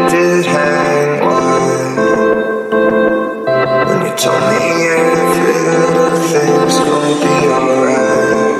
did hang wide when you told me every little thing's gonna be alright.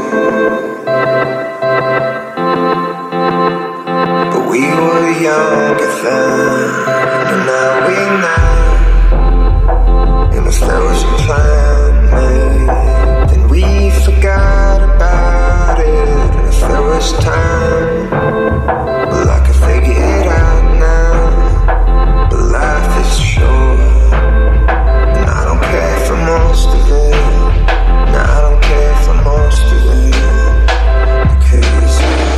But we were younger then, and now we know. And if there was a plan made, then we forgot about it. And if there was time, well, I could figure it out now. But life is short, and I don't care for most of it. No, I don't care for most of it, because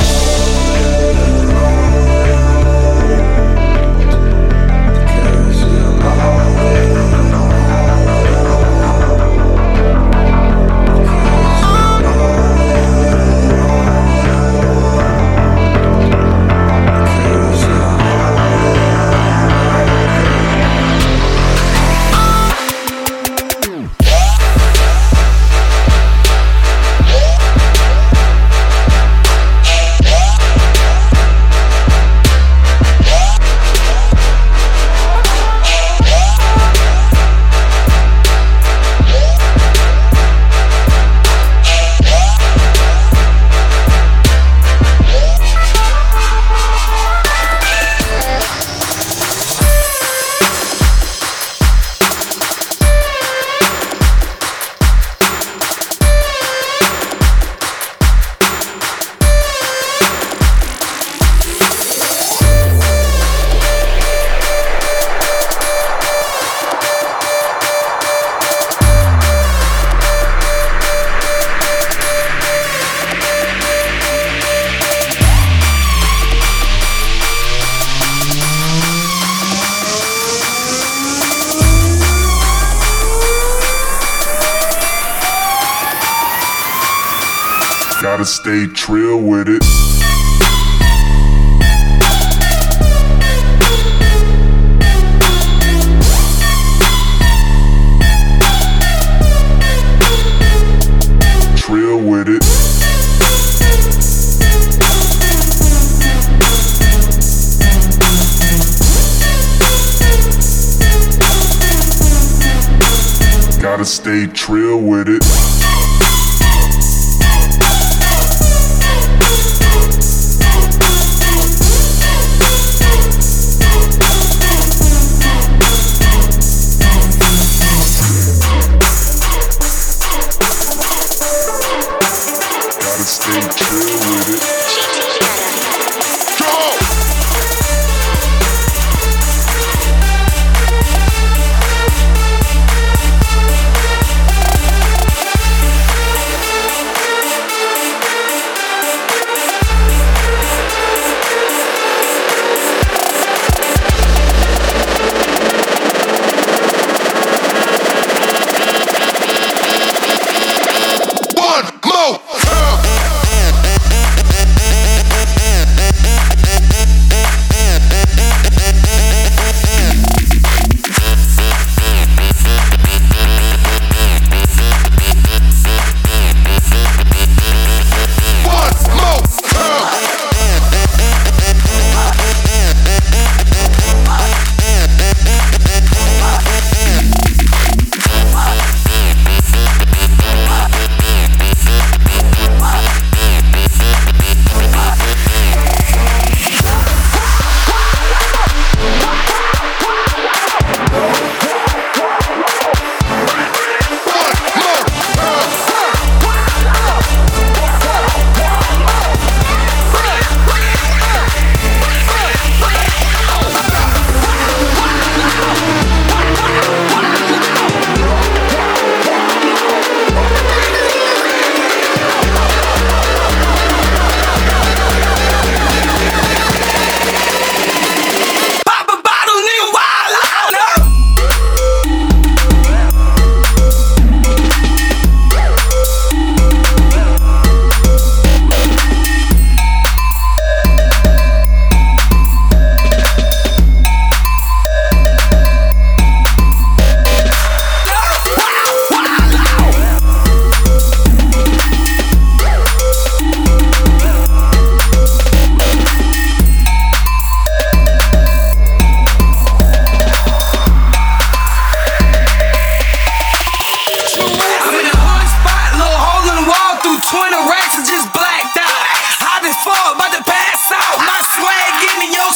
gotta stay trill with it. Trill with it. Gotta stay trill with it. Stay chill with it. Go!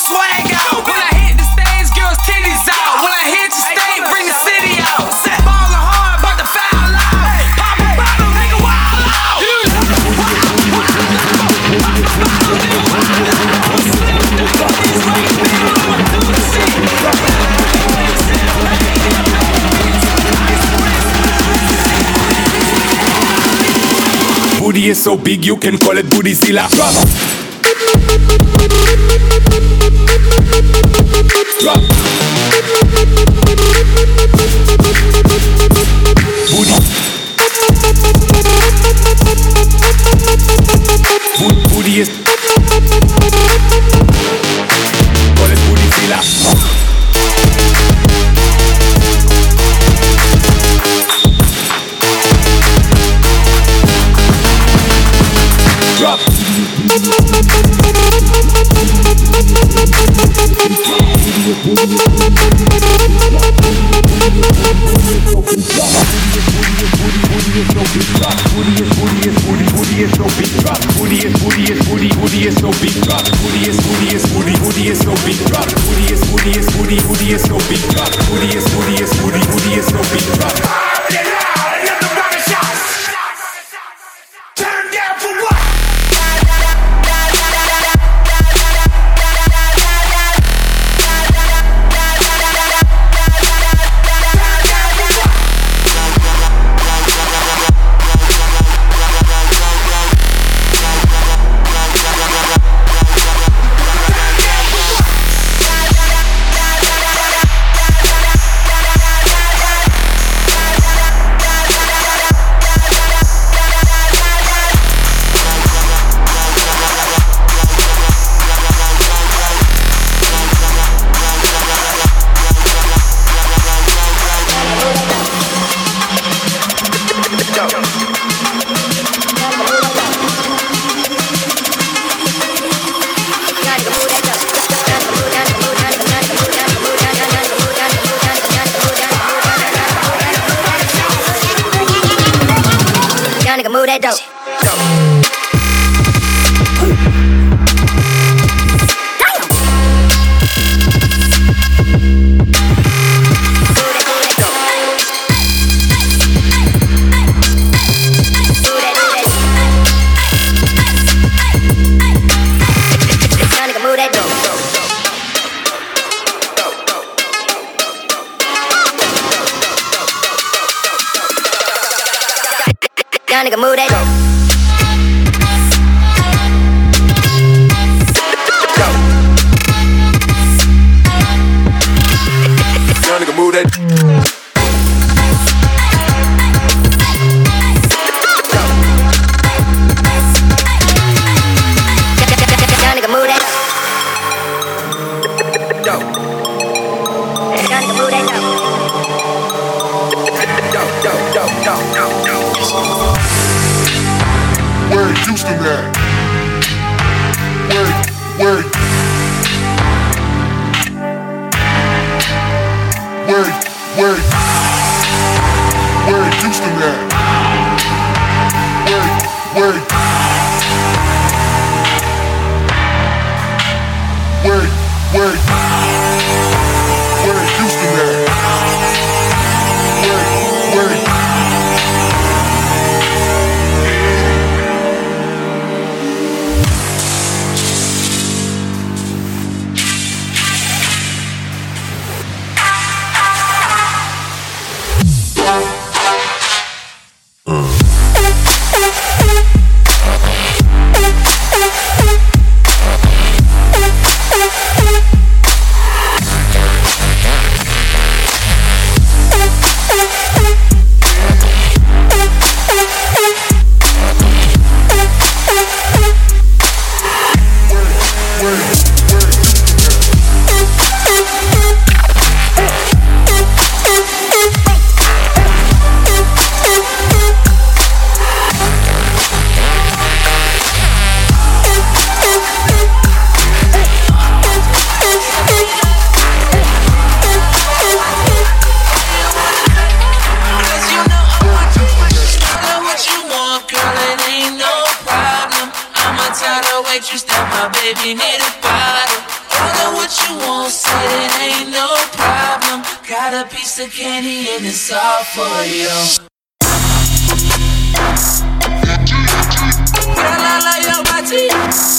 swag out. When I hit the stage, girls titties out. When I hit your state, bring the city out. Ballin' hard, bout to foul out. Pop a bottle, nigga, wild out. Booty is so big you can call it Bootyzilla. Drop. Drop. Booty. Booty is. Call it Bootyzilla. Drop. Turn down for what? Nigga, move that dope. Young nigga, move that dope. Young nigga, move that. Young nigga, move that Dope. Young nigga, move that Dope. Where Houston at? Where Houston at? Where Houston at? Where You step my baby, need a bottle. that what you want, said it ain't no problem. Got a piece of candy and it's all for you. Girl, I like your body.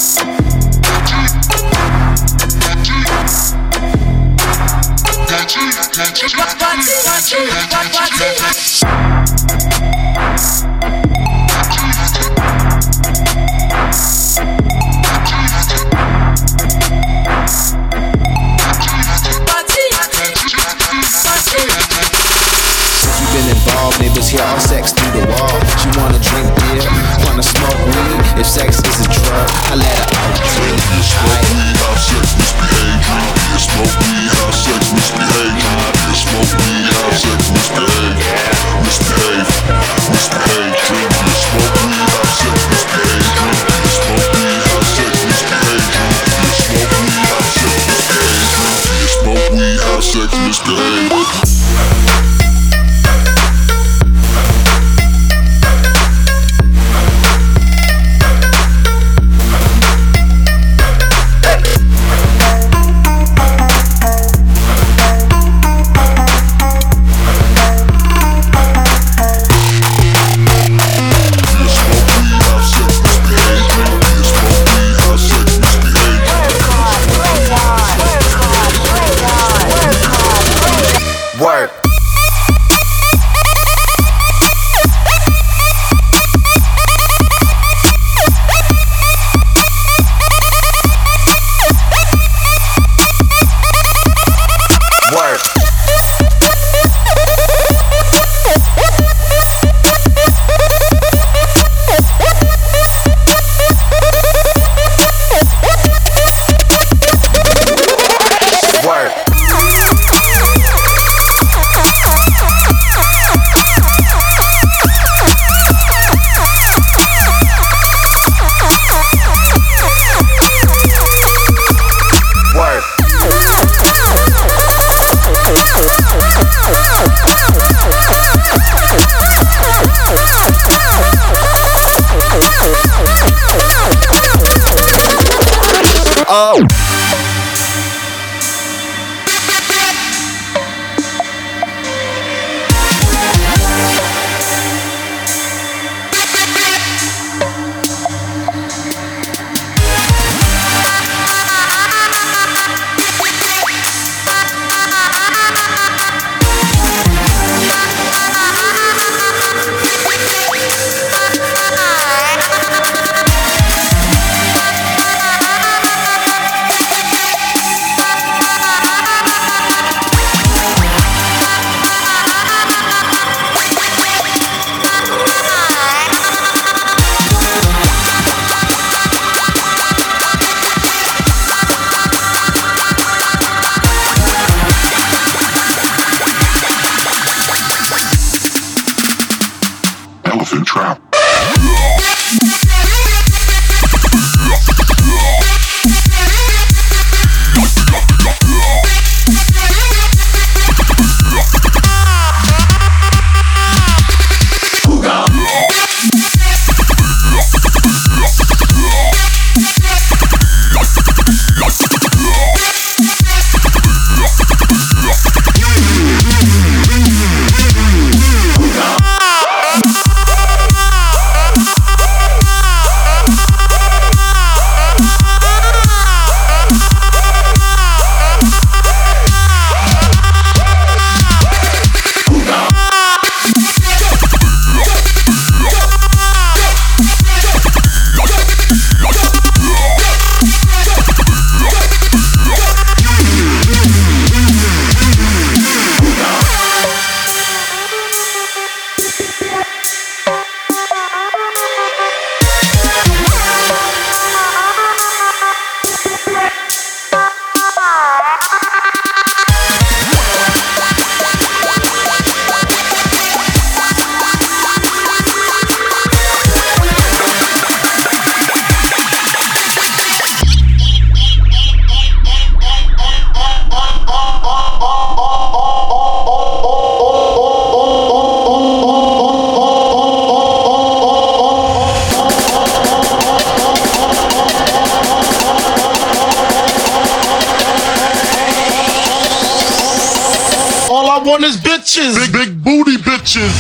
You've been involved, neighbors hear all sex through the wall. She wanna drink beer, wanna smoke weed. If sex is a drug, I let her out. Smoke weed, have sex, misbehave. Smoke weed, have sex, misbehave. Smoke weed, have sex, misbehave. Misbehave, misbehave. Drink it. Smoke weed, have sex, misbehave. Smoke weed, have sex, misbehave. Smoke weed, have sex, misbehave. Smoke weed, have sex, misbehave. Work. Work. Work. Work. Oh. I want is bitches. Big booty bitches.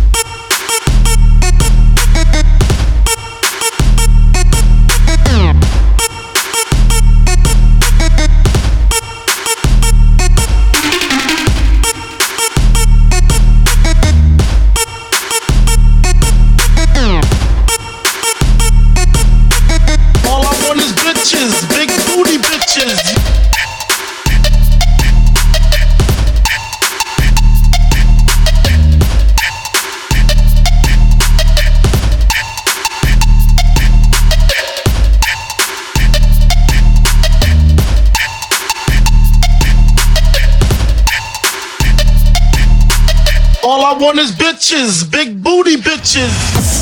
All I want is bitches. Big booty bitches. All I want is bitches, big booty bitches.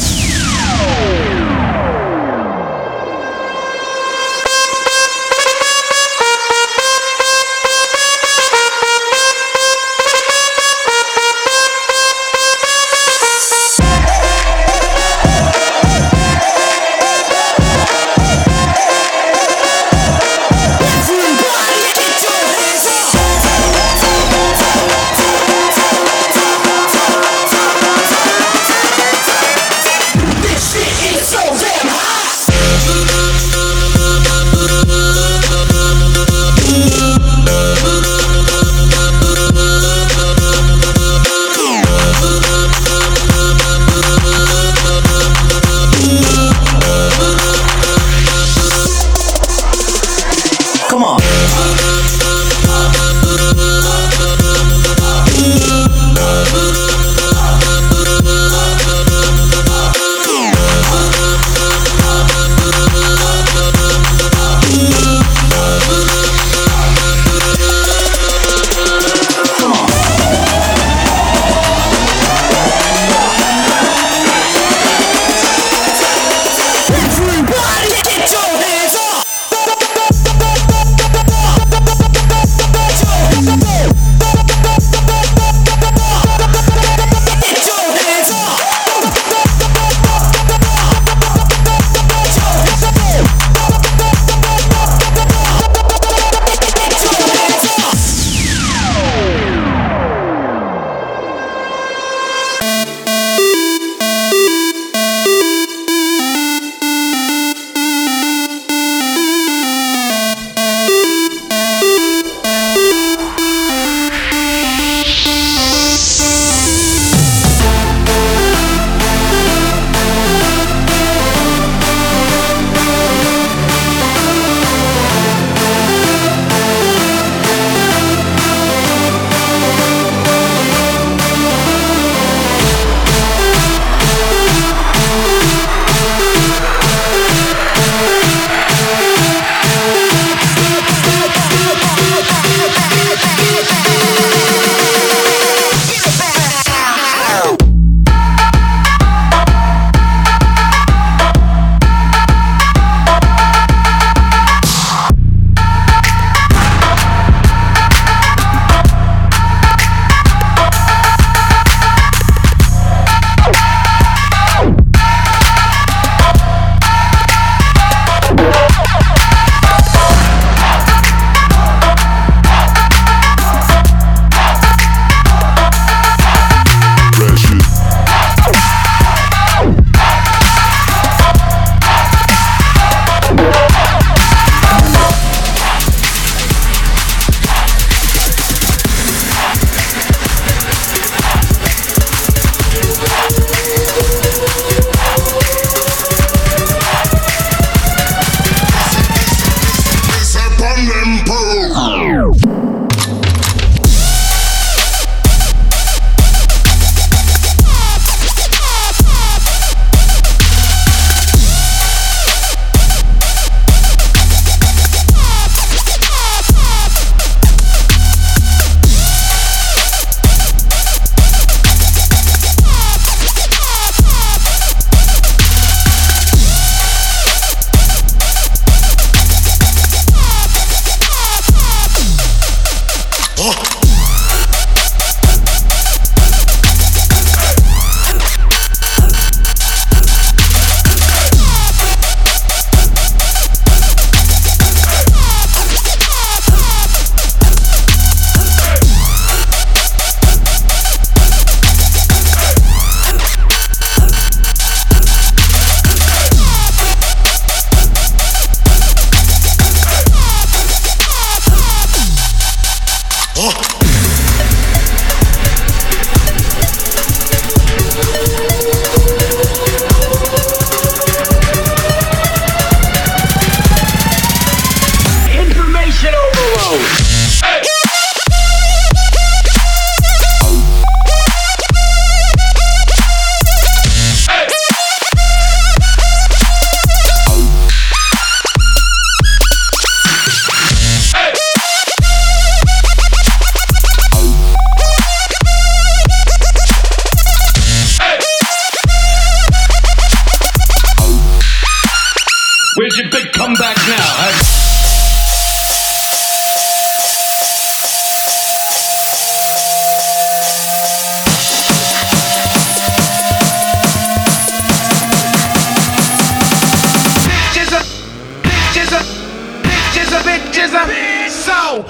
bitches are so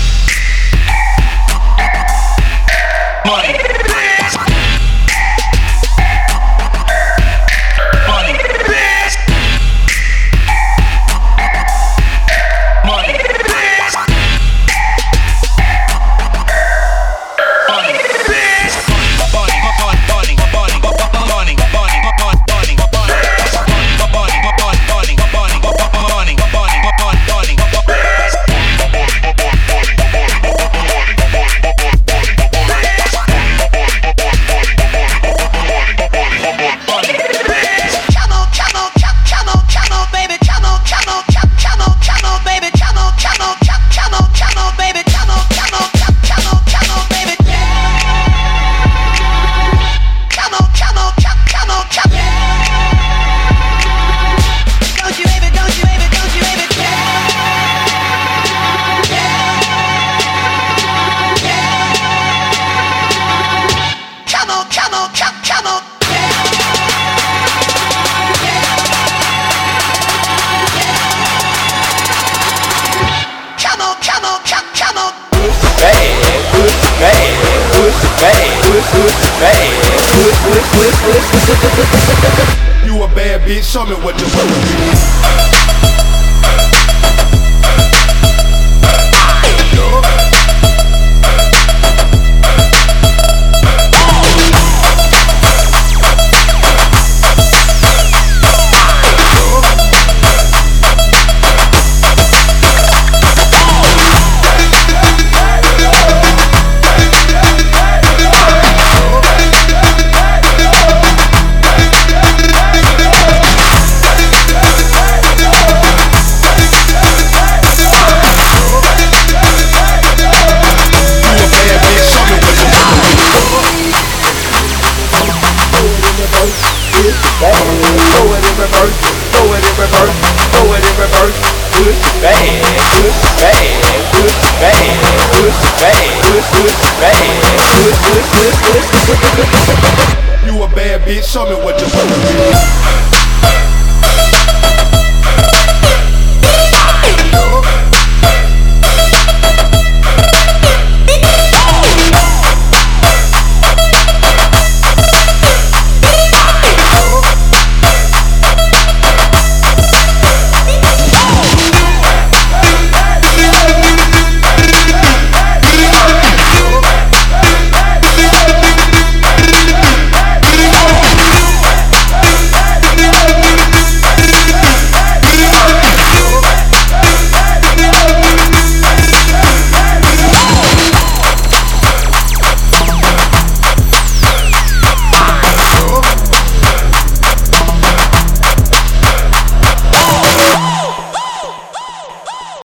money. Money. Money. You a bad bitch, show me what you want. You a bad bitch, show me what you want.